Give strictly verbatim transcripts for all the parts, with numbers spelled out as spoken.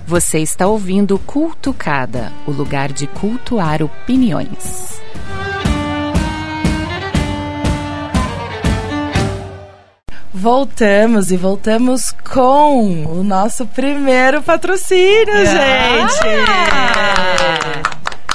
Você está ouvindo Cultucada, o lugar de cultuar opiniões. Voltamos e voltamos com o nosso primeiro patrocínio, ah! gente!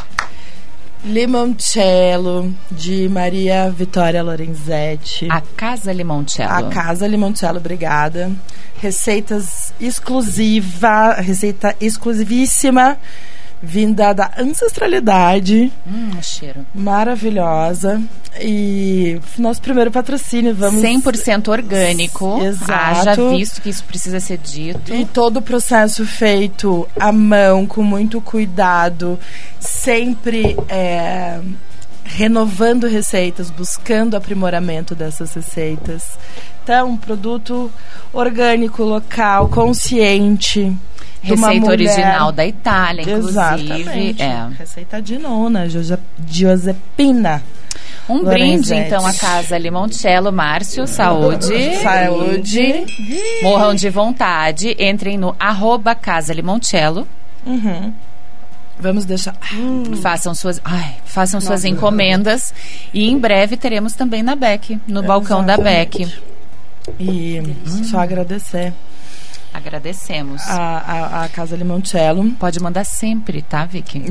Limoncello, de Maria Vitória Lorenzetti. A Casa Limoncello. A Casa Limoncello, obrigada. Receitas exclusiva, receita exclusivíssima, vinda da ancestralidade. Hum, cheiro. Maravilhosa. E nosso primeiro patrocínio, vamos... cem por cento orgânico. Exato. Haja visto que isso precisa ser dito. E todo o processo feito à mão, com muito cuidado, sempre é, renovando receitas, buscando aprimoramento dessas receitas. Então, um produto orgânico, local, consciente. Receita original da Itália, inclusive. Exatamente. É. Receita de nona, Giuseppina. Um Lorenzetti. brinde, então, à Casa Limoncello. Márcio, saúde. Saúde. Morram de vontade. Entrem no arroba Casa Limoncello. Uhum. Vamos deixar... Hum. Façam suas, ai, façam Nossa, suas encomendas. E em breve teremos também na Beck, no balcão da Beck. E hum. só agradecer. Agradecemos. A, a, a Casa Limoncello. Pode mandar sempre, tá, Vicky?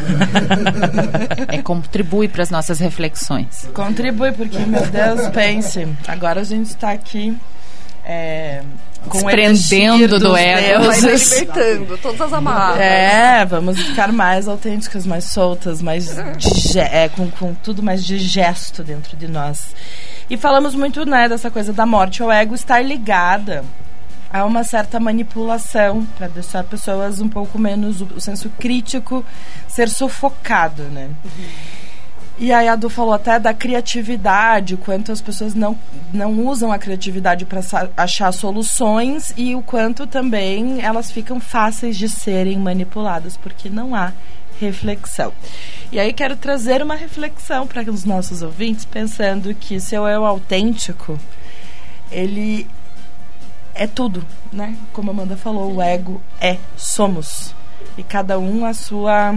é, contribui para as nossas reflexões. Contribui, porque, meu Deus, pense. Agora a gente está aqui é, com desprendendo do ego. Vai libertando todas as amarras. É, vamos ficar mais autênticas, mais soltas, mais dige- é, com, com tudo mais digesto dentro de nós. E falamos muito, né, dessa coisa da morte ao ego estar ligada há uma certa manipulação para deixar pessoas um pouco menos, o, o senso crítico ser sufocado, né? Uhum. E aí a Du falou até da criatividade, o quanto as pessoas não, não usam a criatividade para achar soluções e o quanto também elas ficam fáceis de serem manipuladas, porque não há reflexão. E aí quero trazer uma reflexão para os nossos ouvintes, pensando que seu eu autêntico, ele... é tudo, né? Como a Amanda falou, o ego é, somos. E cada um a sua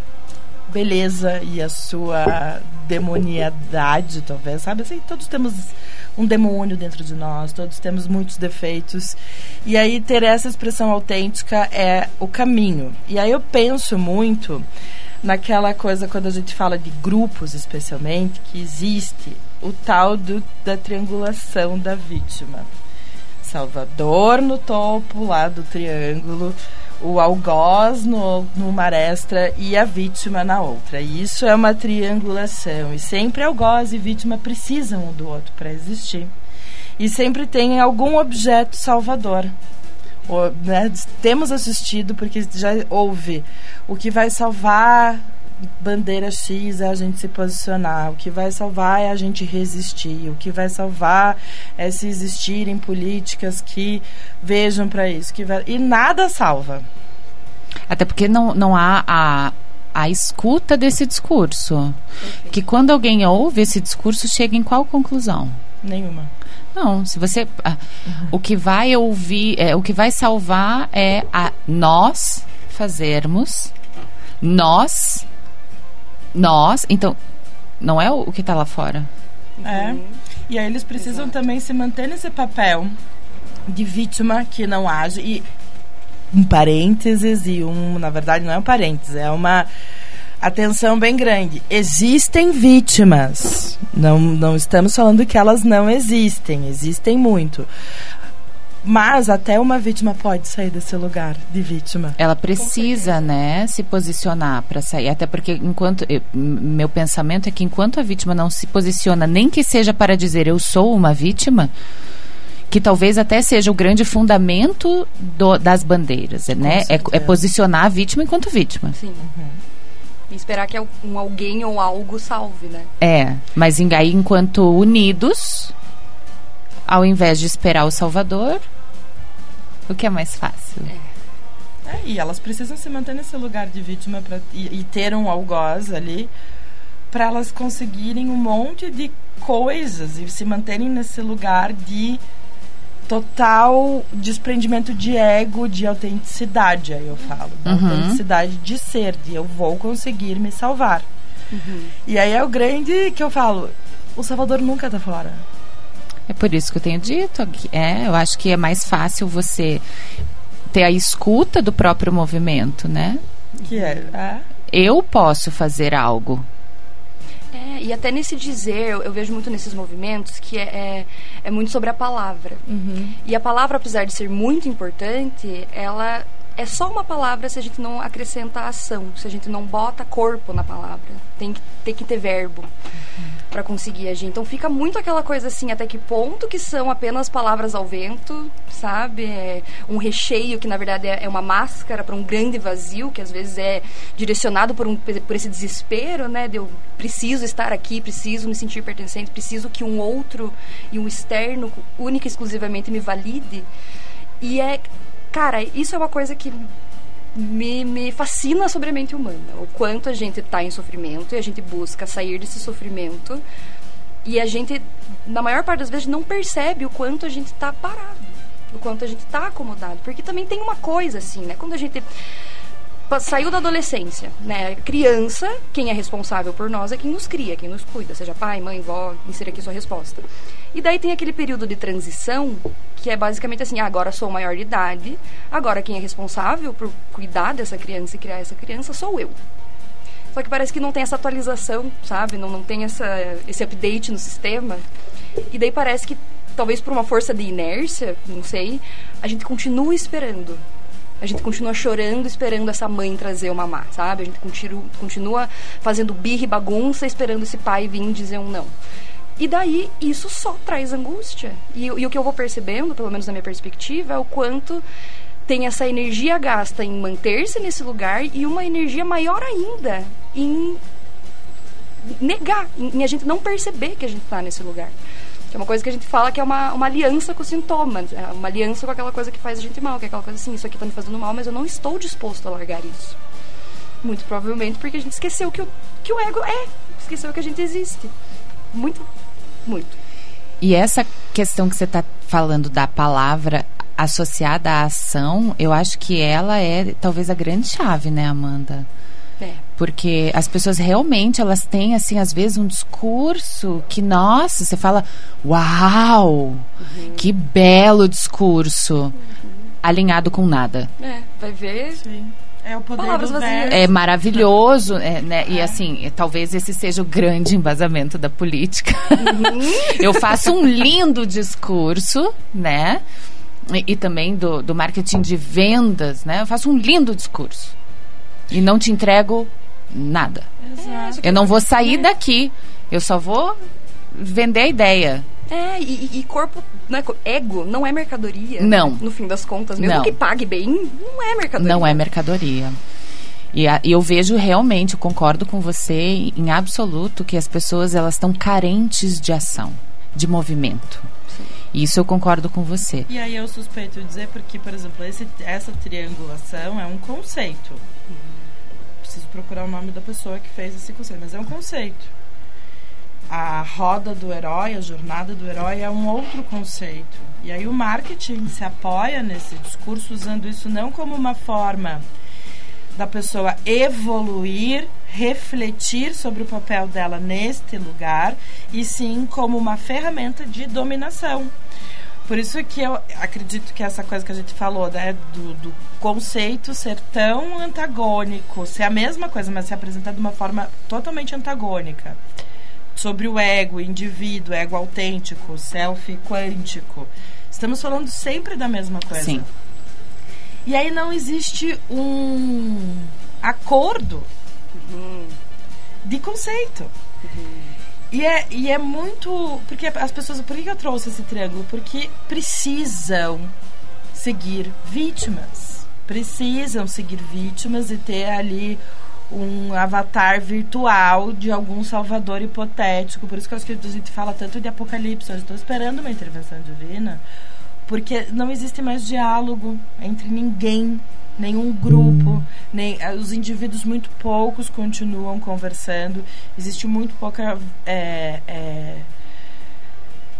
beleza e a sua demoniedade, talvez, sabe? Assim, todos temos um demônio dentro de nós, todos temos muitos defeitos. E aí ter essa expressão autêntica é o caminho. E aí eu penso muito naquela coisa, quando a gente fala de grupos, especialmente, que existe o tal do, da triangulação da vítima. Salvador no topo lá do triângulo, o algoz no, numa aresta e a vítima na outra. E isso é uma triangulação. E sempre algoz e vítima precisam um do outro para existir. E sempre tem algum objeto salvador. O, né, temos assistido, porque já houve o que vai salvar... bandeira X é a gente se posicionar, o que vai salvar é a gente resistir, o que vai salvar é se existirem políticas que vejam para isso, que vai... e nada salva. Até porque não, não há a, a escuta desse discurso. Okay. Que quando alguém ouve esse discurso, chega em qual conclusão? Nenhuma. Não, se você... Ah, uhum. O que vai ouvir, é, o que vai salvar é a nós fazermos, nós... Nós, então, não é o que está lá fora. É. Uhum. E aí eles precisam Exato. Também se manter nesse papel de vítima que não age. E um parênteses e um, na verdade, não é um parênteses, é uma atenção bem grande. Existem vítimas. Não, não estamos falando que elas não existem. Existem muito. Mas até uma vítima pode sair desse lugar de vítima. Ela precisa, né, se posicionar para sair. Até porque enquanto eu, meu pensamento é que enquanto a vítima não se posiciona, nem que seja para dizer eu sou uma vítima, que talvez até seja o grande fundamento do, das bandeiras, né? É, é posicionar a vítima enquanto vítima. Sim. Uhum. E esperar que um alguém ou algo salve, né? É, mas aí enquanto unidos, ao invés de esperar o Salvador, o que é mais fácil? É. É, e elas precisam se manter nesse lugar de vítima pra, e, e ter um algoz ali para elas conseguirem um monte de coisas e se manterem nesse lugar de total desprendimento de ego, de autenticidade, aí eu falo. Da Uhum. autenticidade de ser, de eu vou conseguir me salvar. Uhum. E aí é o grande que eu falo, o Salvador nunca tá fora. É por isso que eu tenho dito. aqui. É, eu acho que é mais fácil você ter a escuta do próprio movimento, né? Que é, é. Eu posso fazer algo. É, e até nesse dizer, eu, eu vejo muito nesses movimentos que é, é, é muito sobre a palavra. Uhum. E a palavra, apesar de ser muito importante, ela é só uma palavra se a gente não acrescenta ação, se a gente não bota corpo na palavra. Tem que, tem que ter verbo uhum. para conseguir agir. Então fica muito aquela coisa assim, até que ponto que são apenas palavras ao vento, sabe? É um recheio que na verdade é, é uma máscara para um grande vazio, que às vezes é direcionado por, um, por esse desespero, né? De eu preciso estar aqui, preciso me sentir pertencente, preciso que um outro e um externo única e exclusivamente me valide. E é... Cara, isso é uma coisa que me, me fascina sobre a mente humana. O quanto a gente está em sofrimento e a gente busca sair desse sofrimento. E a gente, na maior parte das vezes, não percebe o quanto a gente está parado. O quanto a gente está acomodado. Porque também tem uma coisa assim, né? Quando a gente saiu da adolescência, né? Criança, quem é responsável por nós é quem nos cria, quem nos cuida. Seja pai, mãe, vó, insira aqui sua resposta. E daí tem aquele período de transição, que é basicamente assim, ah, agora sou maior de idade, agora quem é responsável por cuidar dessa criança e criar essa criança sou eu. Só que parece que não tem essa atualização, sabe? Não, não tem essa, esse update no sistema. E daí parece que, talvez por uma força de inércia, não sei, a gente continua esperando. A gente continua chorando, esperando essa mãe trazer uma mamá, sabe? A gente continua, continua fazendo birra e bagunça, esperando esse pai vir dizer um não. E daí, isso só traz angústia. E, e o que eu vou percebendo, pelo menos na minha perspectiva, é o quanto tem essa energia gasta em manter-se nesse lugar e uma energia maior ainda em negar, em, em a gente não perceber que a gente está nesse lugar. Que é uma coisa que a gente fala que é uma, uma aliança com os sintomas, é uma aliança com aquela coisa que faz a gente mal, que é aquela coisa assim, isso aqui está me fazendo mal, mas eu não estou disposto a largar isso. Muito provavelmente porque a gente esqueceu que o, que o ego é, esqueceu que a gente existe. Muito, muito. E essa questão que você está falando da palavra associada à ação, eu acho que ela é talvez a grande chave, né, Amanda? É. Porque as pessoas realmente, elas têm, assim, às vezes um discurso que, nossa, você fala, uau, uhum. que belo discurso, uhum. alinhado com nada. É, vai ver... Sim. É o poder Palavras do vazias. verbo. É maravilhoso, é, né? É. E assim, talvez esse seja o grande embasamento da política. Uhum. Eu faço um lindo discurso, né? E, e também do, do marketing de vendas, né? Eu faço um lindo discurso. E não te entrego nada. Exato. Eu não vou sair daqui. Eu só vou vender a ideia. É, e, e corpo, né, ego não é mercadoria. Não. No fim das contas, mesmo Não. que pague bem, não é mercadoria. Não é mercadoria. E a, eu vejo realmente, eu concordo com você em absoluto, que as pessoas, elas estão carentes de ação, de movimento. Sim. Isso eu concordo com você. E aí eu suspeito de dizer porque, por exemplo, esse, essa triangulação é um conceito. Uhum. Preciso procurar o nome da pessoa que fez esse conceito, mas é um conceito. A roda do herói, a jornada do herói é um outro conceito. E aí o marketing se apoia nesse discurso usando isso não como uma forma da pessoa evoluir, refletir sobre o papel dela neste lugar, e sim como uma ferramenta de dominação. Por isso que eu acredito que essa coisa que a gente falou, né, do, do conceito ser tão antagônico, ser a mesma coisa, mas se apresentar de uma forma totalmente antagônica. Sobre o ego, indivíduo, ego autêntico, self quântico. Estamos falando sempre da mesma coisa. Sim. E aí não existe um acordo Uhum. de conceito. Uhum. E, é, e é muito... Porque as pessoas... Por que eu trouxe esse triângulo? Porque precisam seguir vítimas. Precisam seguir vítimas e ter ali um avatar virtual de algum salvador hipotético. Por isso que eu acho que a gente fala tanto de apocalipse. Eu estou esperando uma intervenção divina, porque não existe mais diálogo entre ninguém, nenhum grupo, nem os indivíduos, muito poucos continuam conversando. Existe muito pouca é, é,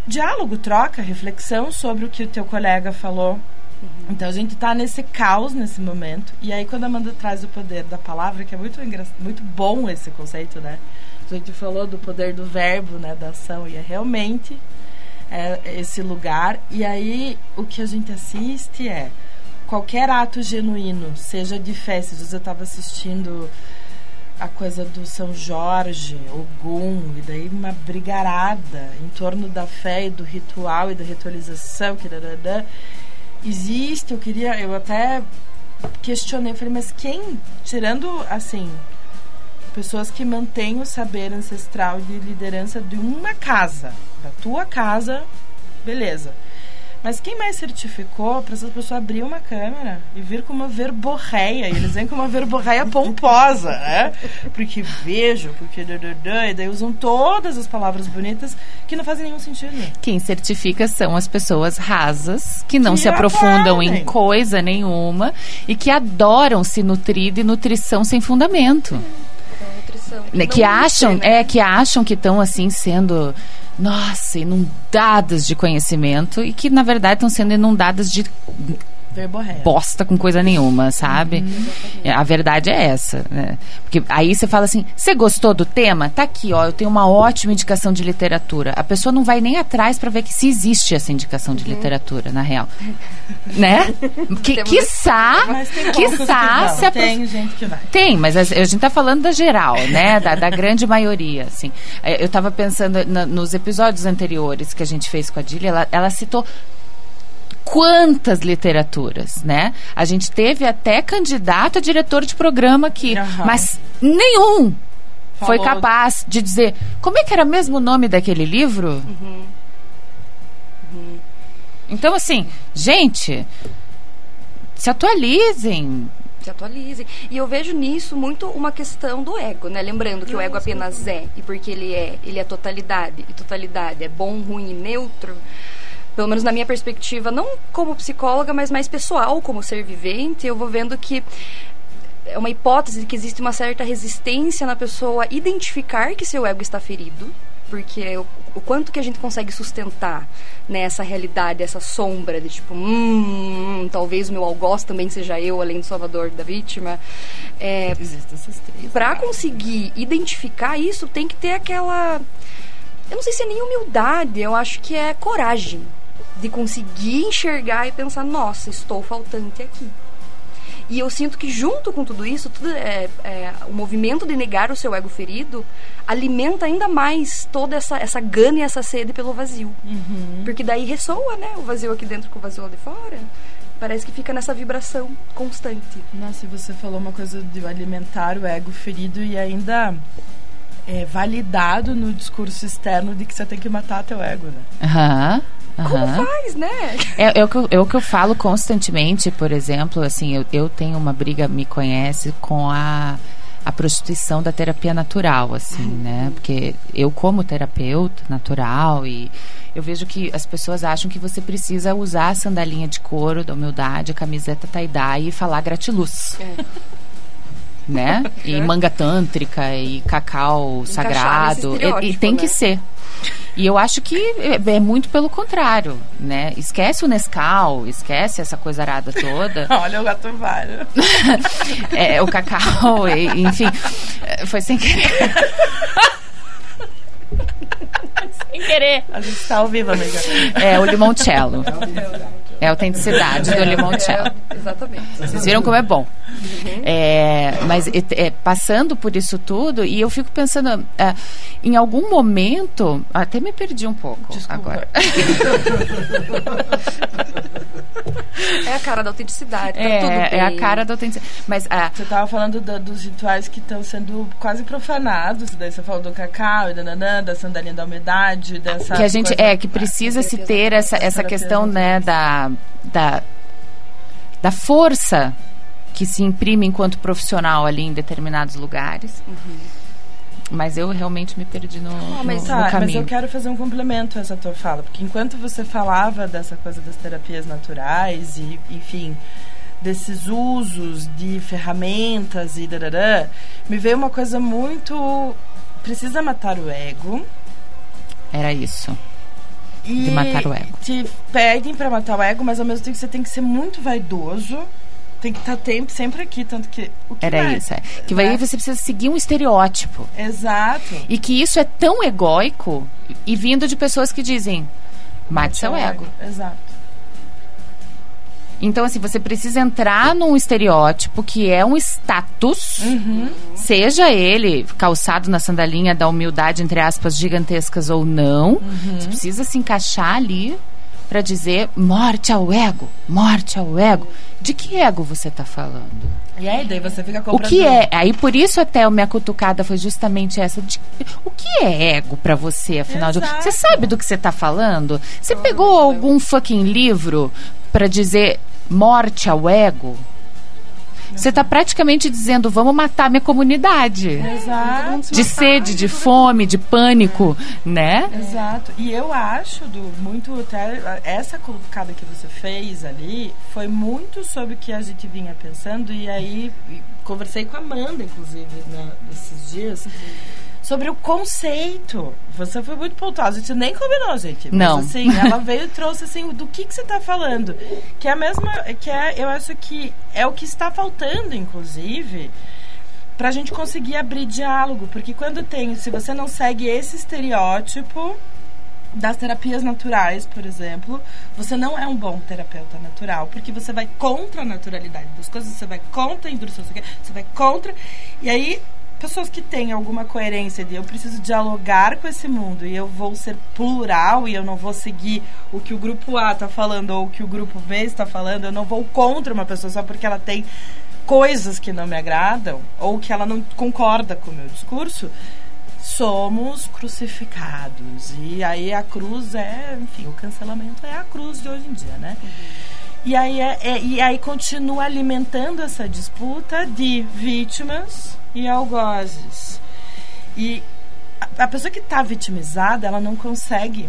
diálogo, troca, reflexão sobre o que o teu colega falou. Uhum. Então a gente tá nesse caos nesse momento. E aí quando a Amanda traz o poder da palavra, que é muito engra... muito bom esse conceito, né? A gente falou do poder do verbo, né, da ação, e é realmente é esse lugar. E aí o que a gente assiste é qualquer ato genuíno, seja de fé. Se você estava assistindo a coisa do São Jorge, Ogum, e daí uma brigarada em torno da fé e do ritual e da ritualização, que dadadã, existe. Eu queria, eu até questionei, falei, mas quem, tirando assim, pessoas que mantêm o saber ancestral de liderança de uma casa, da tua casa, beleza. Mas quem mais certificou para essas pessoas abrir uma câmera e vir com uma verborreia? E eles vêm com uma verborreia pomposa, né? Porque vejo, porque... E daí usam todas as palavras bonitas que não fazem nenhum sentido. Quem certifica são as pessoas rasas, que não que se aprofundam aplaudem. em coisa nenhuma e que adoram se nutrir de nutrição sem fundamento. Nutrição. Que, que acham, ser, né? é, que acham que estão assim sendo... Nossa, inundadas de conhecimento e que, na verdade, estão sendo inundadas de verborreia. Bosta com coisa nenhuma, sabe? Uhum. A verdade é essa, né? Porque aí você fala assim, você gostou do tema? Tá aqui, ó, eu tenho uma ótima indicação de literatura. A pessoa não vai nem atrás para ver que se existe essa indicação de uhum. literatura, na real. Né? Que, quiçá, quiçá se aprof... Tem gente que vai. Tem, mas a, a gente tá falando da geral, né? Da, da grande maioria, assim. Eu tava pensando na, nos episódios anteriores que a gente fez com a Dília, ela, ela citou quantas literaturas, né? A gente teve até candidato a diretor de programa aqui, uhum. mas nenhum Falou. foi capaz de dizer como é que era mesmo o nome daquele livro? Uhum. Uhum. Então, assim, gente, se atualizem. Se atualizem. E eu vejo nisso muito uma questão do ego, né? Lembrando que Nossa, o ego apenas é, e porque ele é, ele é totalidade, e totalidade é bom, ruim e neutro. Pelo menos na minha perspectiva, não como psicóloga, mas mais pessoal, como ser vivente, eu vou vendo que é uma hipótese de que existe uma certa resistência na pessoa identificar que seu ego está ferido, porque o, o quanto que a gente consegue sustentar, né, essa realidade, essa sombra de tipo, hum, talvez o meu algoz também seja eu, além do salvador da vítima. É, para conseguir identificar isso, tem que ter aquela... Eu não sei se é nem humildade, eu acho que é coragem de conseguir enxergar e pensar, nossa, estou faltante aqui. E eu sinto que junto com tudo isso, tudo é, é, o movimento de negar o seu ego ferido alimenta ainda mais toda essa, essa gana e essa sede pelo vazio. Uhum. Porque daí ressoa, né? O vazio aqui dentro com o vazio lá de fora. Parece que fica nessa vibração constante. Nossa, e você falou uma coisa de alimentar o ego ferido e ainda... É validado no discurso externo de que você tem que matar teu ego, né? Aham. Uhum. Como faz, né? É, é, o que eu, é o que eu falo constantemente, por exemplo, assim, eu, eu tenho uma briga, me conhece, com a, a prostituição da terapia natural, assim, uhum. né? Porque eu, como terapeuta natural, e eu vejo que as pessoas acham que você precisa usar a sandalinha de couro, da humildade, a camiseta tie-dye e falar gratiluz. É. Né? E manga tântrica e cacau Encaixar sagrado e, e tem né? que ser. E eu acho que é, é muito pelo contrário, né? Esquece o Nescau, esquece essa coisa arada toda. Olha o gato vário. É, o cacau, e, enfim, foi sem querer. Sem querer. A gente está ao vivo, amiga. É o limoncello. É a autenticidade do limoncello. É, exatamente. Vocês viram como é bom. Uhum. É, mas é, passando por isso tudo, e eu fico pensando, é, em algum momento, até me perdi um pouco. Desculpa. Agora. É a cara da autenticidade. Tá é, tudo bem. É a cara da autenticidade. Mas, ah, você estava falando do, dos rituais que estão sendo quase profanados. Daí você falou do cacau, e da, da sandalinha da umidade, dessa que a gente é que precisa se ter essa, essa questão, né, da, da da força que se imprime enquanto profissional ali em determinados lugares. Uhum. Mas eu realmente me perdi no, oh, mas, no, tá, no caminho. Mas eu quero fazer um complemento a essa tua fala, porque enquanto você falava dessa coisa das terapias naturais e, enfim, desses usos de ferramentas e darará, me veio uma coisa muito... Precisa matar o ego. Era isso. E de matar o ego. Te pedem pra matar o ego, mas ao mesmo tempo você tem que ser muito vaidoso. Tem que estar tempo sempre aqui, tanto que... O que Era vai, isso, é. Que vai, né? você precisa seguir um estereótipo. Exato. E que isso é tão egóico e vindo de pessoas que dizem, mate seu ego. Exato. Então, assim, você precisa entrar num estereótipo que é um status, Uhum. seja ele calçado na sandalinha da humildade, entre aspas, gigantescas ou não. Uhum. Você precisa se encaixar ali para dizer morte ao ego, morte ao ego. De que ego você está falando? E aí, daí você fica O comprando... que é? Aí por isso até a minha cutucada foi justamente essa. De, o que é ego pra você, afinal de Exato. Você sabe do que você tá falando? Você pegou algum fucking livro pra dizer morte ao ego? Você tá praticamente dizendo, vamos matar minha comunidade. Exato. De sede, de fome, de pânico, né? Exato. E eu acho, do muito até essa colocada que você fez ali foi muito sobre o que a gente vinha pensando. E aí conversei com a Amanda, inclusive, né, nesses dias, sobre o conceito. Você foi muito pontual. A gente nem combinou, gente. Mas, Não. assim, ela veio e trouxe assim, do que, que você está falando. Que é a mesma. Que é, eu acho que é o que está faltando, inclusive, pra gente conseguir abrir diálogo. Porque quando tem. Se você não segue esse estereótipo das terapias naturais, por exemplo, você não é um bom terapeuta natural, porque você vai contra a naturalidade das coisas, você vai contra a indústria, você vai contra. E aí, pessoas que têm alguma coerência de eu preciso dialogar com esse mundo e eu vou ser plural e eu não vou seguir o que o grupo A está falando ou o que o grupo B está falando, eu não vou contra uma pessoa só porque ela tem coisas que não me agradam ou que ela não concorda com o meu discurso, somos crucificados. E aí a cruz é, enfim, o cancelamento é a cruz de hoje em dia, né? Uhum. E aí, é, é, e aí continua alimentando essa disputa de vítimas e algozes. E a, a pessoa que está vitimizada, ela não consegue.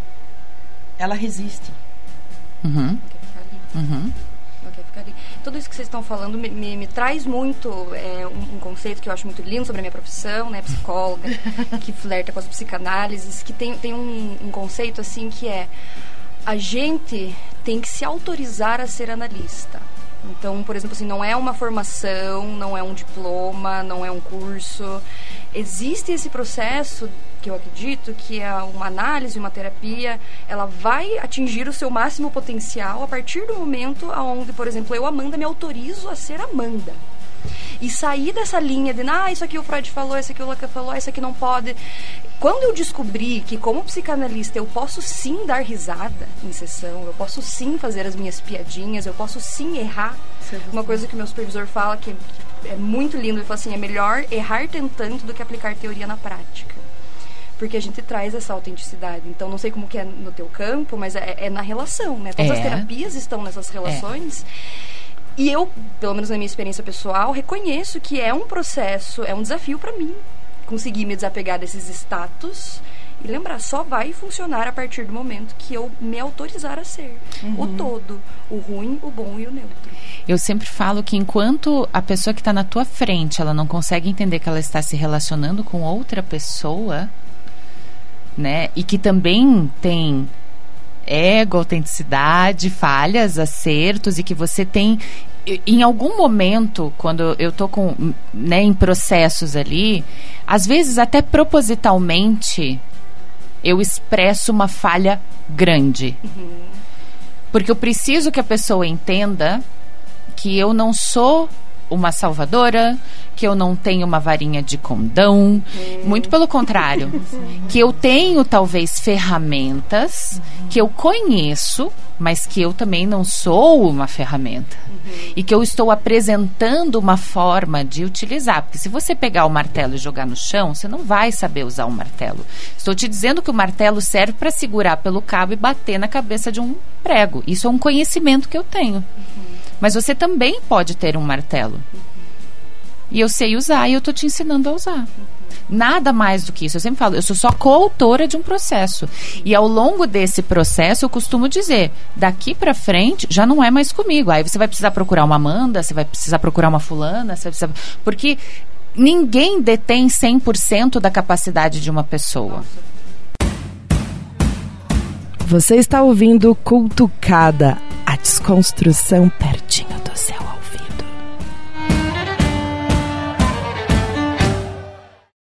Ela resiste. Uhum. Uhum. Tudo isso que vocês estão falando me, me, me traz muito é, um, um conceito que eu acho muito lindo sobre a minha profissão, né, psicóloga, que flerta com as psicanálises, que tem, tem um, um conceito assim que é: a gente tem que se autorizar a ser analista. Então, por exemplo, assim, não é uma formação, não é um diploma, não é um curso. Existe esse processo que eu acredito que é uma análise, uma terapia, ela vai atingir o seu máximo potencial a partir do momento onde, por exemplo, eu, Amanda, me autorizo a ser Amanda. E sair dessa linha de, ah, isso aqui o Freud falou, isso aqui o Lacan falou, isso aqui não pode. Quando eu descobri que, como psicanalista, eu posso sim dar risada em sessão, eu posso sim fazer as minhas piadinhas, eu posso sim errar. Uma coisa que o meu supervisor fala que é muito lindo, ele fala assim, é melhor errar tentando do que aplicar teoria na prática. Porque a gente traz essa autenticidade. Então, não sei como que é no teu campo, mas é, é na relação, né? Todas é. as terapias estão nessas relações. É. E eu, pelo menos na minha experiência pessoal, reconheço que é um processo, é um desafio para mim conseguir me desapegar desses status e lembrar, só vai funcionar a partir do momento que eu me autorizar a ser uhum. o todo, o ruim, o bom e o neutro. Eu sempre falo que enquanto a pessoa que está na tua frente, ela não consegue entender que ela está se relacionando com outra pessoa, né, e que também tem ego, autenticidade, falhas, acertos, e que você tem, em algum momento, quando eu tô com, né, em processos ali, às vezes até propositalmente eu expresso uma falha grande. Uhum. Porque eu preciso que a pessoa entenda que eu não sou uma salvadora, que eu não tenho uma varinha de condão, uhum. muito pelo contrário, que eu tenho talvez ferramentas uhum. que eu conheço, mas que eu também não sou uma ferramenta uhum. e que eu estou apresentando uma forma de utilizar, porque se você pegar o martelo e jogar no chão, você não vai saber usar um martelo. Estou te dizendo que o martelo serve para segurar pelo cabo e bater na cabeça de um prego. Isso é um conhecimento que eu tenho. Uhum. Mas você também pode ter um martelo. Uhum. E eu sei usar e eu estou te ensinando a usar. Uhum. Nada mais do que isso. Eu sempre falo, eu sou só coautora de um processo. Uhum. E ao longo desse processo, eu costumo dizer, daqui pra frente, já não é mais comigo. Aí você vai precisar procurar uma Amanda, você vai precisar procurar uma fulana, você vai precisar... porque ninguém detém cem por cento da capacidade de uma pessoa. Nossa. Você está ouvindo Cutucada, a desconstrução pertinho do seu